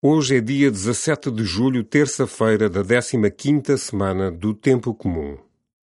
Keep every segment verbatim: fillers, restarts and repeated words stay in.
Hoje é dia dezassete de julho, terça-feira da décima quinta semana do Tempo Comum.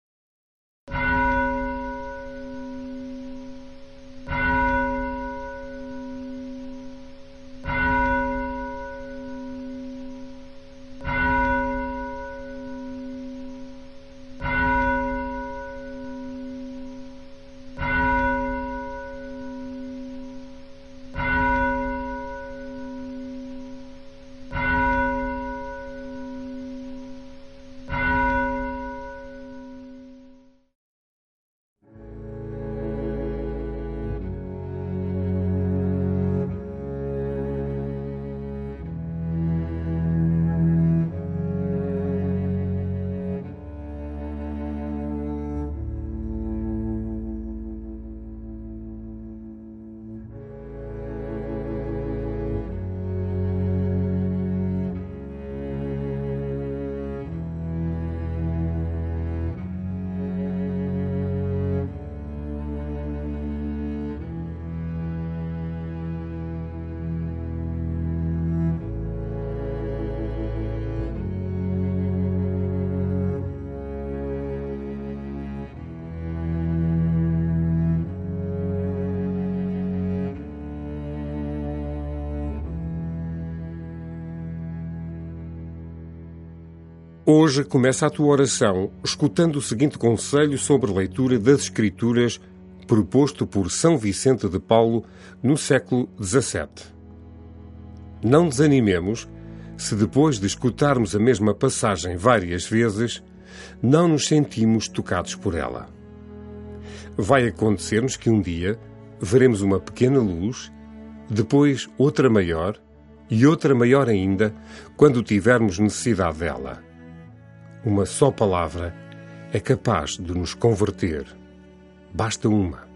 Hoje começa a tua oração escutando o seguinte conselho sobre leitura das Escrituras proposto por São Vicente de Paulo no século dezassete. Não desanimemos se depois de escutarmos a mesma passagem várias vezes, não nos sentimos tocados por ela. Vai acontecer-nos que um dia veremos uma pequena luz, depois outra maior e outra maior ainda quando tivermos necessidade dela. Uma só palavra é capaz de nos converter. Basta uma.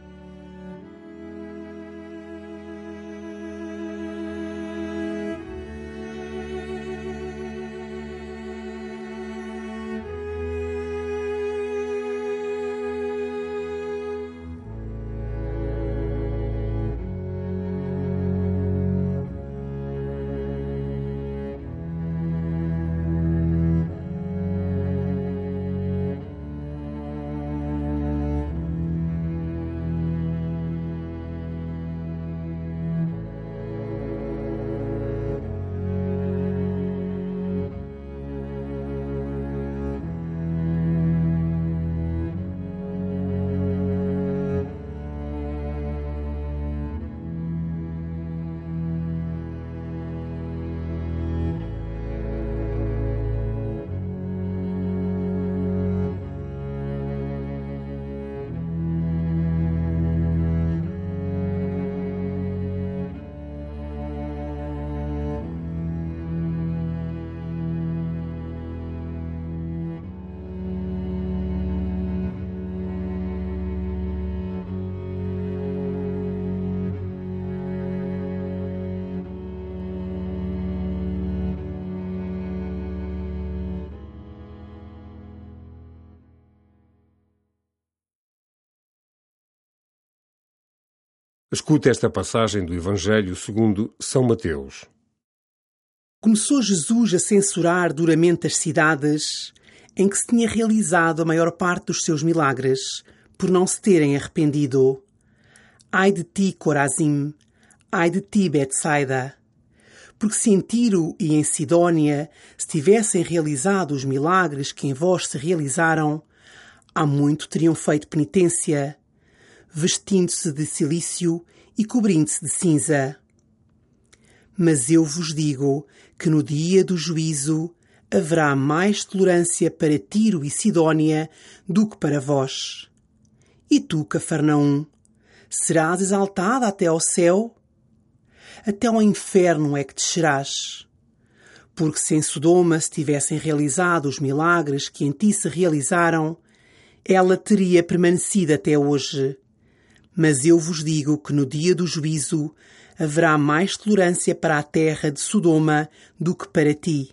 Escuta esta passagem do Evangelho segundo São Mateus. Começou Jesus a censurar duramente as cidades em que se tinha realizado a maior parte dos seus milagres, por não se terem arrependido. Ai de ti, Corazim! Ai de ti, Betsaida! Porque se em Tiro e em Sidónia se tivessem realizado os milagres que em vós se realizaram, há muito teriam feito penitência, vestindo-se de cilício e cobrindo-se de cinza. Mas eu vos digo que no dia do juízo haverá mais tolerância para Tiro e Sidónia do que para vós. E tu, Cafarnaum, serás exaltada até ao céu? Até ao inferno é que descerás. Porque se em Sodoma se tivessem realizado os milagres que em ti se realizaram, ela teria permanecido até hoje. Mas eu vos digo que no dia do juízo haverá mais tolerância para a terra de Sodoma do que para ti.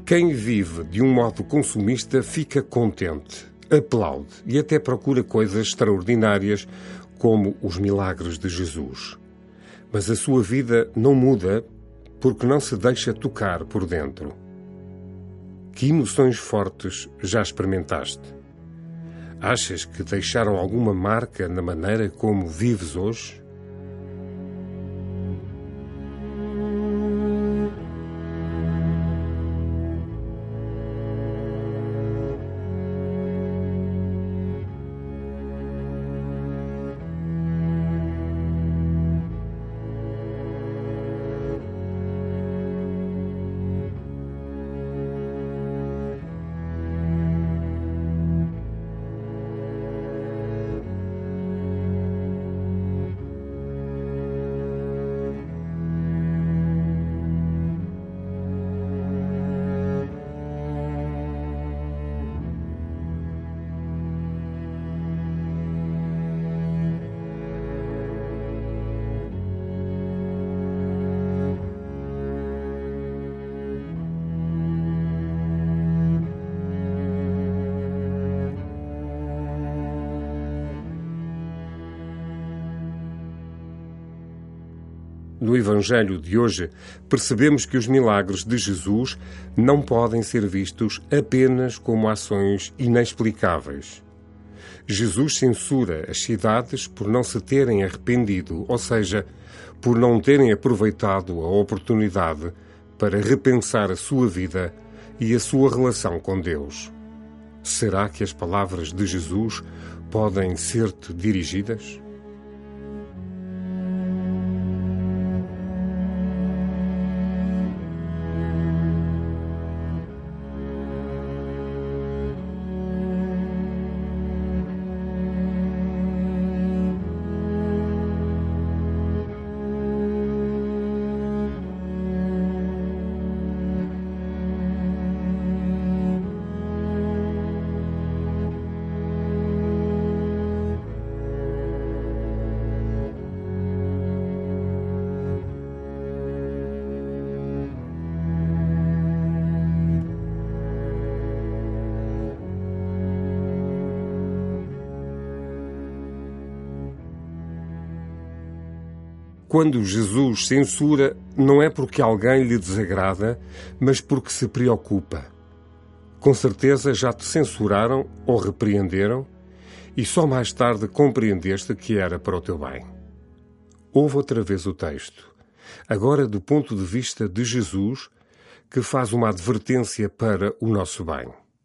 Quem vive de um modo consumista fica contente, aplaude e até procura coisas extraordinárias como os milagres de Jesus. Mas a sua vida não muda porque não se deixa tocar por dentro. Que emoções fortes já experimentaste? Achas que deixaram alguma marca na maneira como vives hoje? No Evangelho de hoje, percebemos que os milagres de Jesus não podem ser vistos apenas como ações inexplicáveis. Jesus censura as cidades por não se terem arrependido, ou seja, por não terem aproveitado a oportunidade para repensar a sua vida e a sua relação com Deus. Será que as palavras de Jesus podem ser-te dirigidas? Quando Jesus censura, não é porque alguém lhe desagrada, mas porque se preocupa. Com certeza já te censuraram ou repreenderam e só mais tarde compreendeste que era para o teu bem. Ouve outra vez o texto, agora do ponto de vista de Jesus, que faz uma advertência para o nosso bem.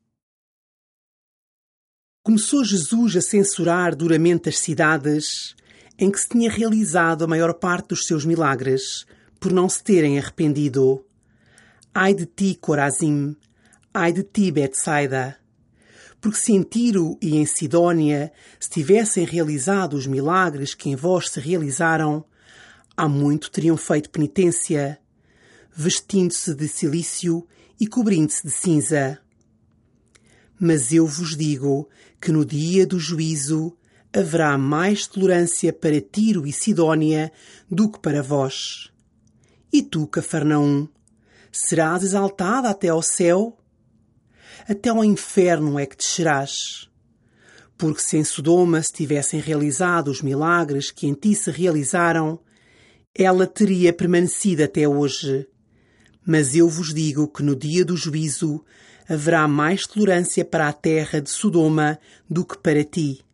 Começou Jesus a censurar duramente as cidades em que se tinha realizado a maior parte dos seus milagres, por não se terem arrependido. Ai de ti, Corazim! Ai de ti, Betsaida! Porque se em Tiro e em Sidónia se tivessem realizado os milagres que em vós se realizaram, há muito teriam feito penitência, vestindo-se de cilício e cobrindo-se de cinza. Mas eu vos digo que no dia do juízo haverá mais tolerância para Tiro e Sidónia do que para vós. E tu, Cafarnaum, serás exaltada até ao céu? Até ao inferno é que descerás. Porque se em Sodoma se tivessem realizado os milagres que em ti se realizaram, ela teria permanecido até hoje. Mas eu vos digo que no dia do juízo haverá mais tolerância para a terra de Sodoma do que para ti.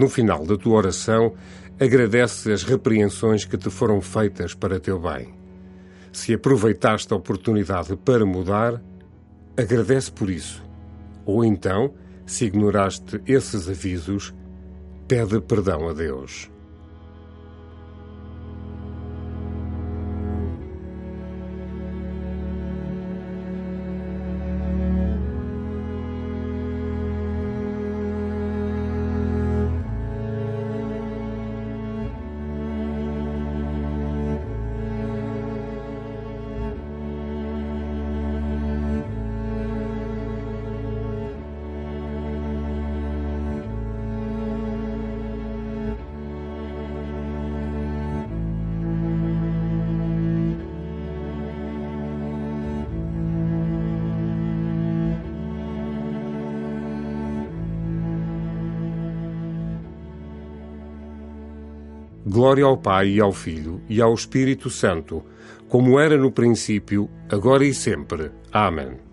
no final da tua oração, agradece as repreensões que te foram feitas para teu bem. Se aproveitaste a oportunidade para mudar, agradece por isso. Ou então, se ignoraste esses avisos, pede perdão a Deus. Glória ao Pai, e ao Filho, e ao Espírito Santo, como era no princípio, agora e sempre. Amém.